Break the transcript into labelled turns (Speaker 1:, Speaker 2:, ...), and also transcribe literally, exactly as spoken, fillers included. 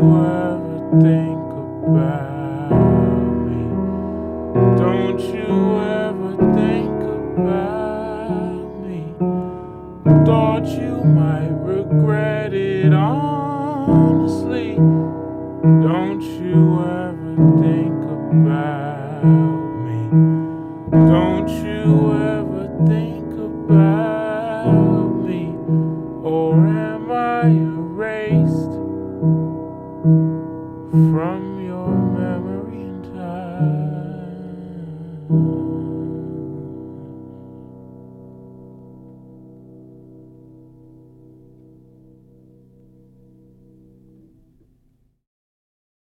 Speaker 1: ever think about me? Don't you ever think about me? Thought you might regret it, honestly. Don't you ever think about me? Don't you ever think about